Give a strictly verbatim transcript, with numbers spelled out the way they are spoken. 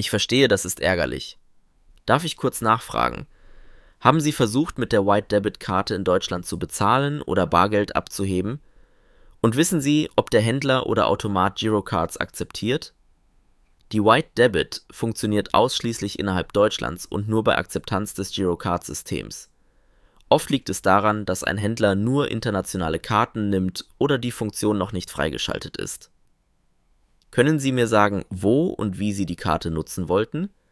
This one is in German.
Ich verstehe, das ist ärgerlich. Darf ich kurz nachfragen? Haben Sie versucht, mit der White Debit Karte in Deutschland zu bezahlen oder Bargeld abzuheben? Und wissen Sie, ob der Händler oder Automat Girocards akzeptiert? Die White Debit funktioniert ausschließlich innerhalb Deutschlands und nur bei Akzeptanz des Girocard-Systems. Oft liegt es daran, dass ein Händler nur internationale Karten nimmt oder die Funktion noch nicht freigeschaltet ist. Können Sie mir sagen, wo und wie Sie die Karte nutzen wollten?